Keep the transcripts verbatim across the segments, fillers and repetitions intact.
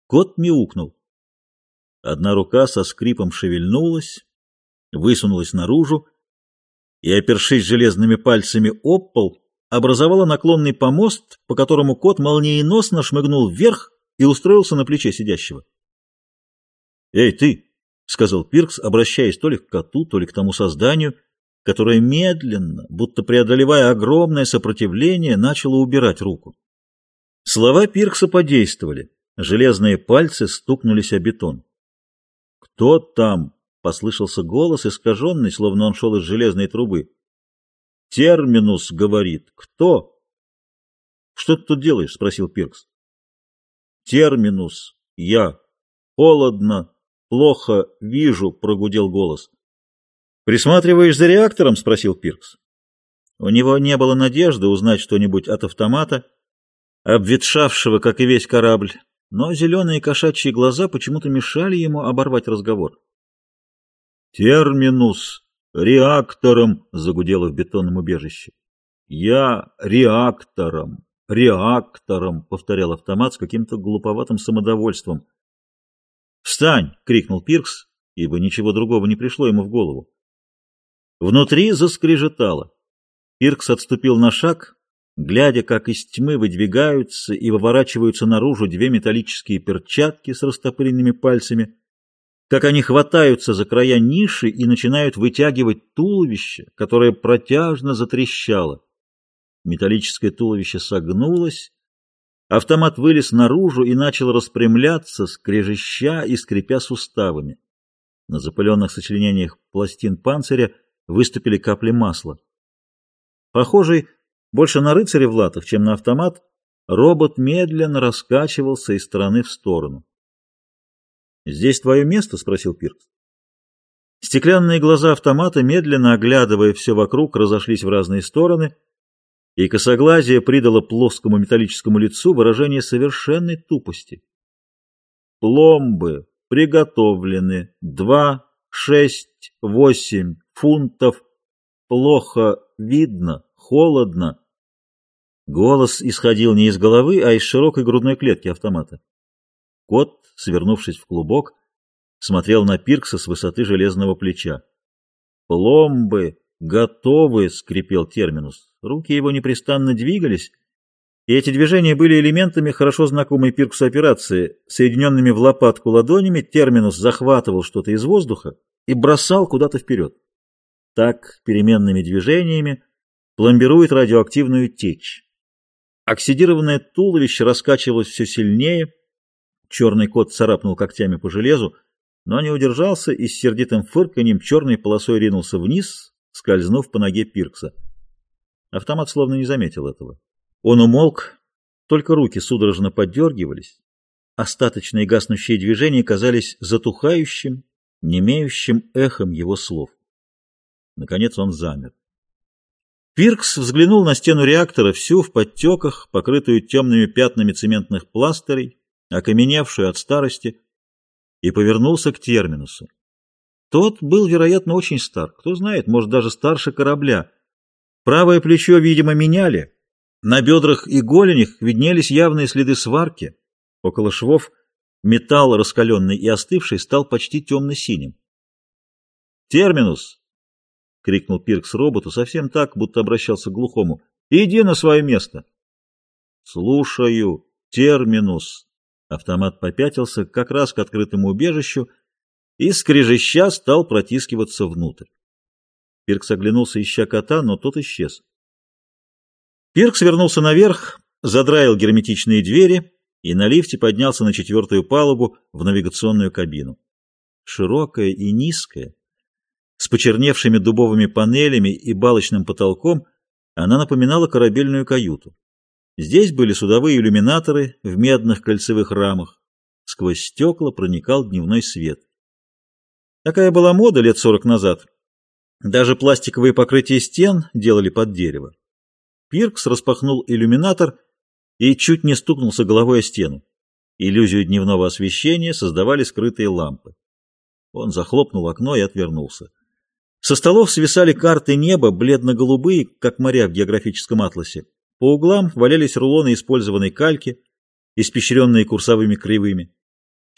Кот мяукнул. Одна рука со скрипом шевельнулась, высунулась наружу и, опершись железными пальцами об пол, образовала наклонный помост, по которому кот молниеносно шмыгнул вверх и устроился на плече сидящего. «Эй, ты!» — сказал Пиркс, обращаясь то ли к коту, то ли к тому созданию, которое медленно, будто преодолевая огромное сопротивление, начало убирать руку. Слова Пиркса подействовали. Железные пальцы стукнулись о бетон. «Кто там?» — послышался голос, искаженный, словно он шел из железной трубы. «Терминус говорит. Кто?» «Что ты тут делаешь?» — спросил Пиркс. «Терминус. Я. Холодно. Плохо. Вижу», — прогудел голос. «Присматриваешь за реактором?» — спросил Пиркс. У него не было надежды узнать что-нибудь от автомата, обветшавшего, как и весь корабль, но зеленые кошачьи глаза почему-то мешали ему оборвать разговор. «Терминус! Реактором!» — загудело в бетонном убежище. «Я реактором! Реактором!» — повторял автомат с каким-то глуповатым самодовольством. «Встань!» — крикнул Пиркс, ибо ничего другого не пришло ему в голову. Внутри заскрежетало. Пиркс отступил на шаг, глядя, как из тьмы выдвигаются и выворачиваются наружу две металлические перчатки с растопыренными пальцами, как они хватаются за края ниши и начинают вытягивать туловище, которое протяжно затрещало. Металлическое туловище согнулось, автомат вылез наружу и начал распрямляться, скрежеща и скрипя суставами. На запыленных сочленениях пластин панциря выступили капли масла. Похожий больше на рыцаря в латах, чем на автомат, робот медленно раскачивался из стороны в сторону. «Здесь твое место?» — спросил Пиркс. Стеклянные глаза автомата, медленно оглядывая все вокруг, разошлись в разные стороны, и косоглазие придало плоскому металлическому лицу выражение совершенной тупости. «Пломбы приготовлены. Два, шесть, восемь фунтов. Плохо видно, холодно». Голос исходил не из головы, а из широкой грудной клетки автомата. Кот, свернувшись в клубок, смотрел на Пиркса с высоты железного плеча. «Пломбы готовы!» — скрипел терминус. Руки его непрестанно двигались, и эти движения были элементами хорошо знакомой Пирксу операции. Соединенными в лопатку ладонями терминус захватывал что-то из воздуха и бросал куда-то вперед. Так переменными движениями пломбирует радиоактивную течь. Оксидированное туловище раскачивалось все сильнее, черный кот царапнул когтями по железу, но не удержался и с сердитым фырканьем черной полосой ринулся вниз, скользнув по ноге Пиркса. Автомат словно не заметил этого. Он умолк, только руки судорожно поддергивались. Остаточные гаснущие движения казались затухающим, немеющим эхом его слов. Наконец он замер. Пиркс взглянул на стену реактора, всю в подтеках, покрытую темными пятнами цементных пластырей, окаменевшую от старости, и повернулся к терминусу. Тот был, вероятно, очень стар, кто знает, может, даже старше корабля. Правое плечо, видимо, меняли. На бедрах и голенях виднелись явные следы сварки. Около швов металл, раскаленный и остывший, стал почти темно-синим. «Терминус!» — крикнул Пиркс роботу, совсем так, будто обращался к глухому. «Иди на свое место!» «Слушаю, терминус!» Автомат попятился как раз к открытому убежищу и, скрежеща, стал протискиваться внутрь. Пиркс оглянулся, ища кота, но тот исчез. Пиркс вернулся наверх, задраил герметичные двери и на лифте поднялся на четвертую палубу в навигационную кабину. Широкая и низкая, с почерневшими дубовыми панелями и балочным потолком, она напоминала корабельную каюту. Здесь были судовые иллюминаторы в медных кольцевых рамах. Сквозь стекла проникал дневной свет. Такая была мода лет сорок назад. Даже пластиковые покрытия стен делали под дерево. Пиркс распахнул иллюминатор и чуть не стукнулся головой о стену. Иллюзию дневного освещения создавали скрытые лампы. Он захлопнул окно и отвернулся. Со столов свисали карты неба, бледно-голубые, как моря в географическом атласе. По углам валялись рулоны использованной кальки, испещренные курсовыми кривыми.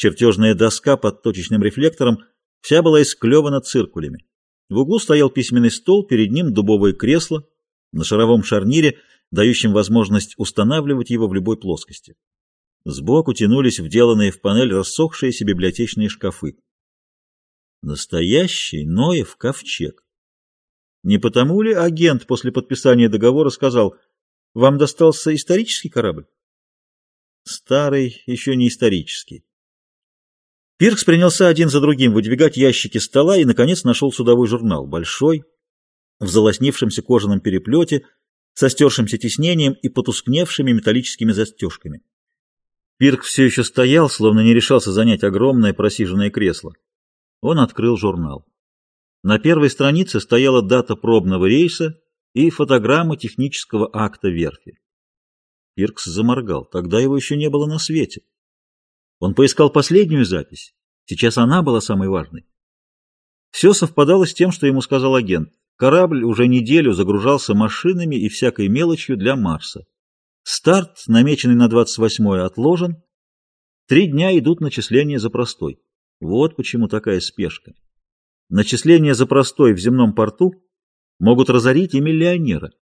Чертежная доска под точечным рефлектором вся была исклевана циркулями. В углу стоял письменный стол, перед ним дубовое кресло на шаровом шарнире, дающем возможность устанавливать его в любой плоскости. Сбоку тянулись вделанные в панель рассохшиеся библиотечные шкафы. Настоящий Ноев ковчег. Не потому ли агент после подписания договора сказал: «Вам достался исторический корабль?» Старый, еще не исторический. Пиркс принялся один за другим выдвигать ящики стола и, наконец, нашел судовой журнал, большой, в залоснившемся кожаном переплете, со стершимся тиснением и потускневшими металлическими застежками. Пиркс все еще стоял, словно не решался занять огромное просиженное кресло. Он открыл журнал. На первой странице стояла дата пробного рейса и фотограмма технического акта верфи. Пиркс заморгал. Тогда его еще не было на свете. Он поискал последнюю запись. Сейчас она была самой важной. Все совпадало с тем, что ему сказал агент. Корабль уже неделю загружался машинами и всякой мелочью для Марса. Старт, намеченный на двадцать восьмое, отложен. Три дня идут начисления за простой. Вот почему такая спешка. Начисления за простой в земном порту могут разорить и миллионера.